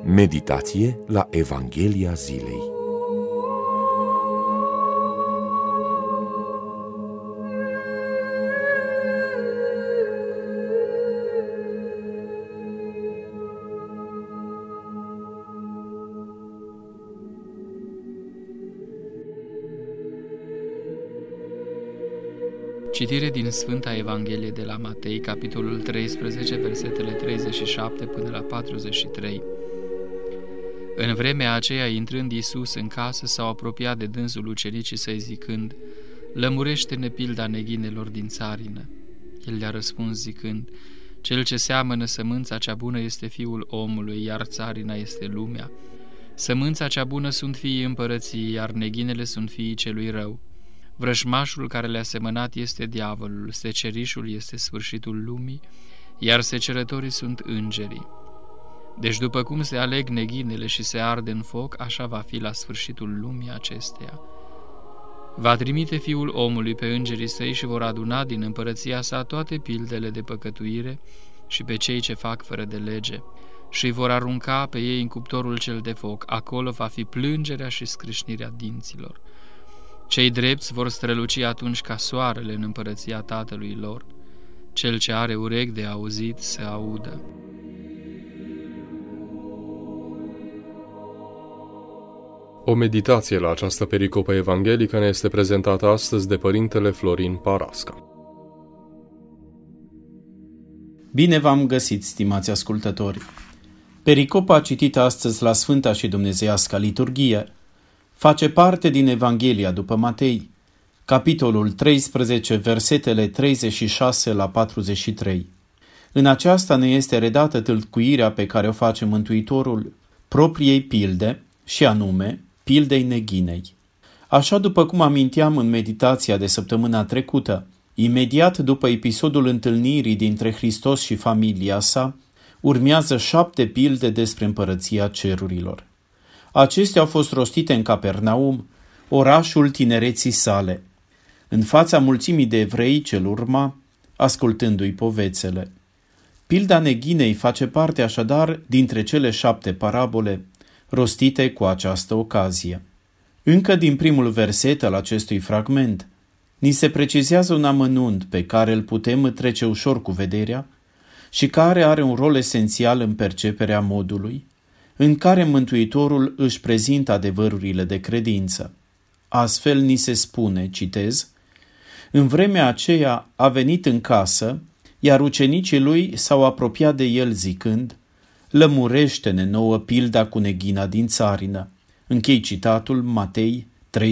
Meditație la Evanghelia zilei. Citire din Sfânta Evanghelie de la Matei, capitolul 13, versetele 37 până la 43. În vremea aceea, intrând Iisus în casă, s-au apropiat de dânsul ucenicii săi zicând: „Lămurește-ne pilda neghinelor din țarină.” El le-a răspuns zicând: „Cel ce seamănă sămânța cea bună este Fiul omului, iar țarina este lumea. Sămânța cea bună sunt fiii împărăției, iar neghinele sunt fiii celui rău. Vrăjmașul care le-a semănat este diavolul, secerișul este sfârșitul lumii, iar secerătorii sunt îngerii. Deci după cum se aleg neghinele și se arde în foc, așa va fi la sfârșitul lumii acesteia. Va trimite Fiul omului pe îngerii săi și vor aduna din împărăția sa toate pildele de păcătuire și pe cei ce fac fără de lege și îi vor arunca pe ei în cuptorul cel de foc. Acolo va fi plângerea și scrâșnirea dinților. Cei drepți vor străluci atunci ca soarele în împărăția Tatălui lor. Cel ce are urechi de auzit să audă.” O meditație la această pericopă evanghelică ne este prezentată astăzi de Părintele Florin Parasca. Bine v-am găsit, stimați ascultători! Pericopa citită astăzi la Sfânta și Dumnezeiasca Liturghie face parte din Evanghelia după Matei, capitolul 13, versetele 36 la 43. În aceasta ne este redată tâlcuirea pe care o face Mântuitorul propriei pilde, și anume pildei neghinei. Așa după cum aminteam în meditația de săptămâna trecută, imediat după episodul întâlnirii dintre Hristos și familia sa, urmează 7 pilde despre împărăția cerurilor. Acestea au fost rostite în Capernaum, orașul tinereții sale, în fața mulțimii de evrei ce-l urma, ascultându-i povețele. Pilda neghinei face parte așadar dintre cele 7 parabole rostite cu această ocazie. Încă din primul verset al acestui fragment, ni se precizează un amănunt pe care îl putem trece ușor cu vederea și care are un rol esențial în perceperea modului în care Mântuitorul își prezintă adevărurile de credință. Astfel ni se spune, citez: „În vremea aceea a venit în casă, iar ucenicii lui s-au apropiat de el zicând: Lămurește-ne nouă pilda cu neghina din țarină.” Închei citatul, Matei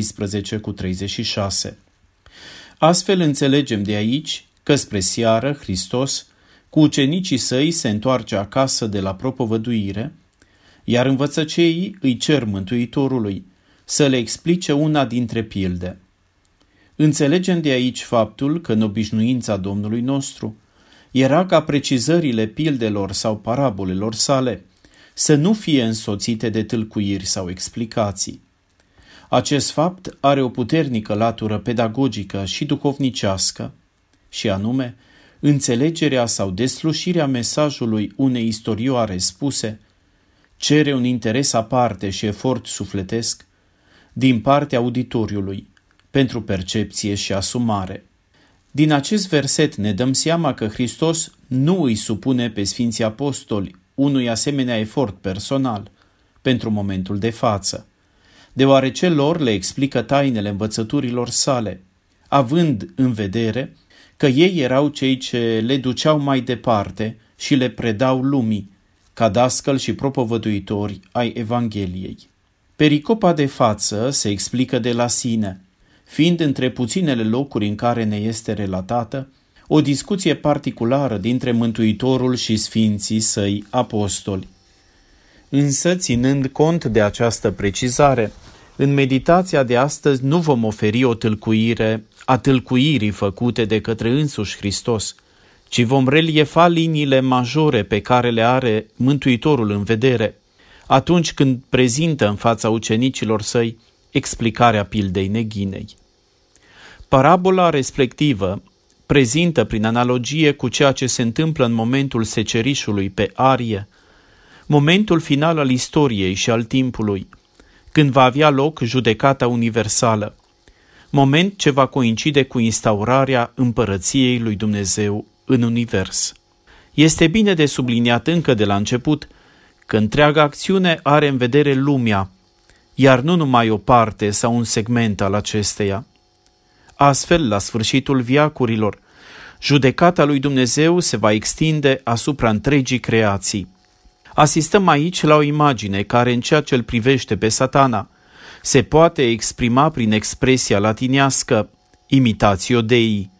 13:36. Astfel înțelegem de aici că spre seară Hristos cu ucenicii săi se întoarce acasă de la propovăduire, iar învățăceii îi cer Mântuitorului să le explice una dintre pilde. Înțelegem de aici faptul că în obișnuința Domnului nostru era ca precizările pildelor sau parabolelor sale să nu fie însoțite de tâlcuiri sau explicații. Acest fapt are o puternică latură pedagogică și duhovnicească, și anume înțelegerea sau deslușirea mesajului unei istorioare spuse cere un interes aparte și efort sufletesc din partea auditoriului pentru percepție și asumare. Din acest verset ne dăm seama că Hristos nu îi supune pe Sfinții Apostoli unui asemenea efort personal pentru momentul de față, deoarece lor le explică tainele învățăturilor sale, având în vedere că ei erau cei ce le duceau mai departe și le predau lumii, ca dascăl și propovăduitori ai Evangheliei. Pericopa de față se explică de la sine, fiind între puținele locuri în care ne este relatată o discuție particulară dintre Mântuitorul și sfinții săi apostoli. Însă, ținând cont de această precizare, în meditația de astăzi nu vom oferi o tâlcuire a tâlcuirii făcute de către însuși Hristos, ci vom reliefa liniile majore pe care le are Mântuitorul în vedere atunci când prezintă în fața ucenicilor săi explicarea pildei neghinei. Parabola respectivă prezintă prin analogie cu ceea ce se întâmplă în momentul secerișului pe arie momentul final al istoriei și al timpului, când va avea loc judecata universală, moment ce va coincide cu instaurarea împărăției lui Dumnezeu în univers. Este bine de subliniat încă de la început că întreaga acțiune are în vedere lumea, iar nu numai o parte sau un segment al acesteia. Astfel, la sfârșitul veacurilor, judecata lui Dumnezeu se va extinde asupra întregii creații. Asistăm aici la o imagine care, în ceea ce îl privește pe Satana, se poate exprima prin expresia latinească imitatio Dei,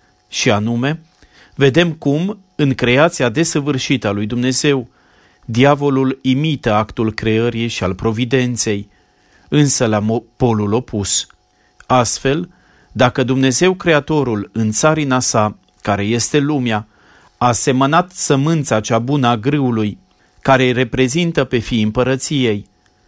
și anume, vedem cum, în creația desăvârșită a lui Dumnezeu, diavolul imită actul creării și al providenței, însă la polul opus. Astfel, dacă Dumnezeu Creatorul în țarina sa, care este lumea, a semănat sămânța cea bună a grâului, care îi reprezintă pe fiii împărăției,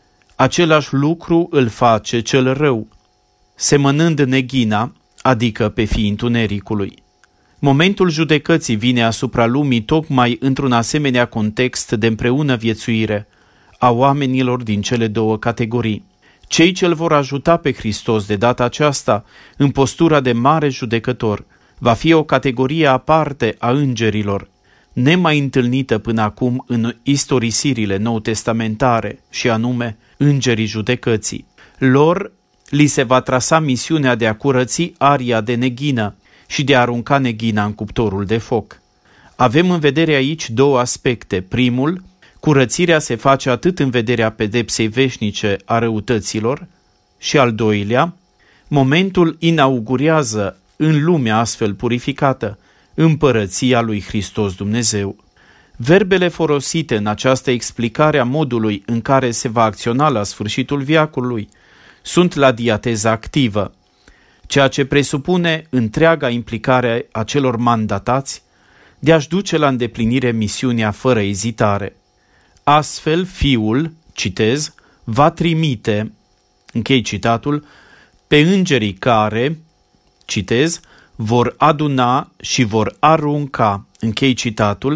același lucru îl face cel rău, semănând neghina, adică pe fiii întunericului. Momentul judecății vine asupra lumii tocmai într-un asemenea context de împreună viețuire a oamenilor din cele două categorii. Cei ce îl vor ajuta pe Hristos de data aceasta în postura de mare judecător va fi o categorie aparte a îngerilor, nemai întâlnită până acum în istorisirile nou-testamentare, și anume îngerii judecății. Lor li se va trasa misiunea de a curăți aria de neghină și de a arunca neghina în cuptorul de foc. Avem în vedere aici două aspecte. Primul, curățirea se face atât în vederea pedepsei veșnice a răutăților, și al doilea, momentul inaugurează în lumea astfel purificată împărăția lui Hristos Dumnezeu. Verbele folosite în această explicare a modului în care se va acționa la sfârșitul veacului sunt la diateză activă, ceea ce presupune întreaga implicare a celor mandatați de a-și duce la îndeplinire misiunea fără ezitare. Astfel, Fiul, citez, va trimite, închei citatul, pe îngerii care, citez, vor aduna și vor arunca, închei citatul,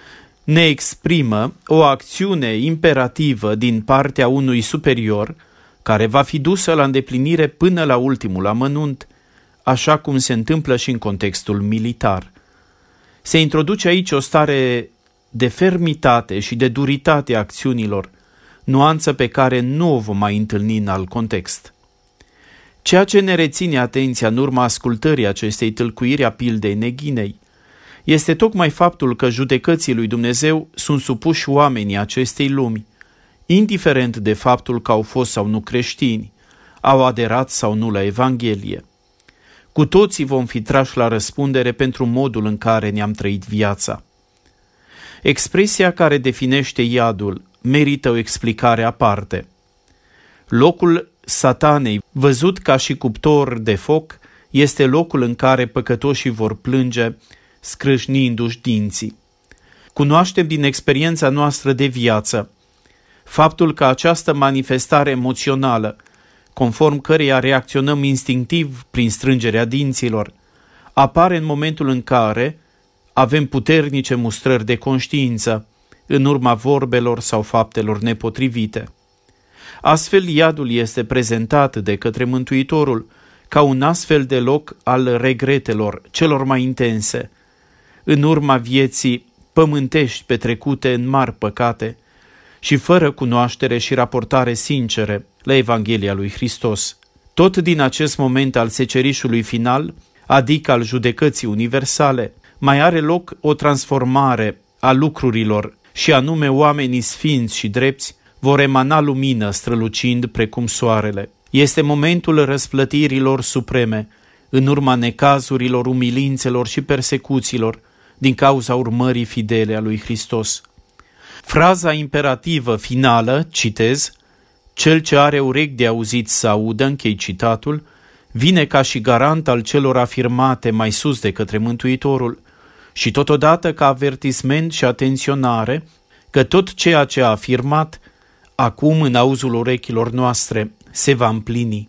ne exprimă o acțiune imperativă din partea unui superior care va fi dusă la îndeplinire până la ultimul amănunt, așa cum se întâmplă și în contextul militar. Se introduce aici o stare de fermitate și de duritate a acțiunilor, nuanță pe care nu o vom mai întâlni în alt context. Ceea ce ne reține atenția în urma ascultării acestei tâlcuiri a pildei neghinei este tocmai faptul că judecății lui Dumnezeu sunt supuși oamenii acestei lumi, indiferent de faptul că au fost sau nu creștini, au aderat sau nu la Evanghelie. Cu toții vom fi trași la răspundere pentru modul în care ne-am trăit viața. Expresia care definește iadul merită o explicare aparte. Locul Satanei, văzut ca și cuptor de foc, este locul în care păcătoșii vor plânge, scrâșnindu-și dinții. Cunoaștem din experiența noastră de viață faptul că această manifestare emoțională, conform căreia reacționăm instinctiv prin strângerea dinților, apare în momentul în care avem puternice mustrări de conștiință în urma vorbelor sau faptelor nepotrivite. Astfel, iadul este prezentat de către Mântuitorul ca un astfel de loc al regretelor celor mai intense, în urma vieții pământești petrecute în mari păcate și fără cunoaștere și raportare sincere la Evanghelia lui Hristos. Tot din acest moment al secerișului final, adică al judecății universale, mai are loc o transformare a lucrurilor, și anume oamenii sfinți și drepți vor emana lumină strălucind precum soarele. Este momentul răsplătirilor supreme, în urma necazurilor, umilințelor și persecuțiilor, din cauza urmării fidele a lui Hristos. Fraza imperativă finală, citez, cel ce are urechi de auzit să audă, închei citatul, vine ca și garant al celor afirmate mai sus de către Mântuitorul și totodată ca avertisment și atenționare că tot ceea ce a afirmat acum în auzul urechilor noastre se va împlini.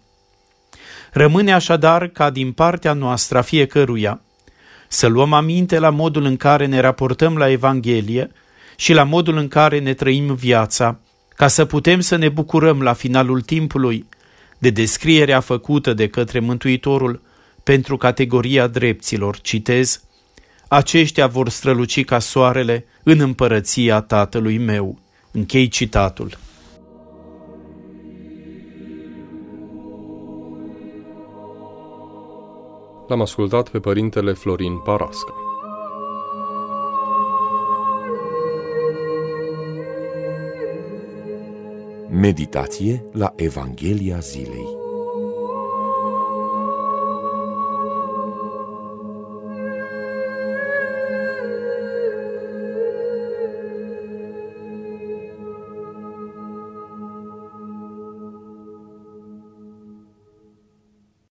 Rămâne așadar ca din partea noastră a fiecăruia să luăm aminte la modul în care ne raportăm la Evanghelie și la modul în care ne trăim viața, ca să putem să ne bucurăm la finalul timpului de descrierea făcută de către Mântuitorul pentru categoria drepților, citez, aceștia vor străluci ca soarele în împărăția Tatălui meu. Închei citatul. L-am ascultat pe părintele Florin Parasca. Meditație la Evanghelia zilei.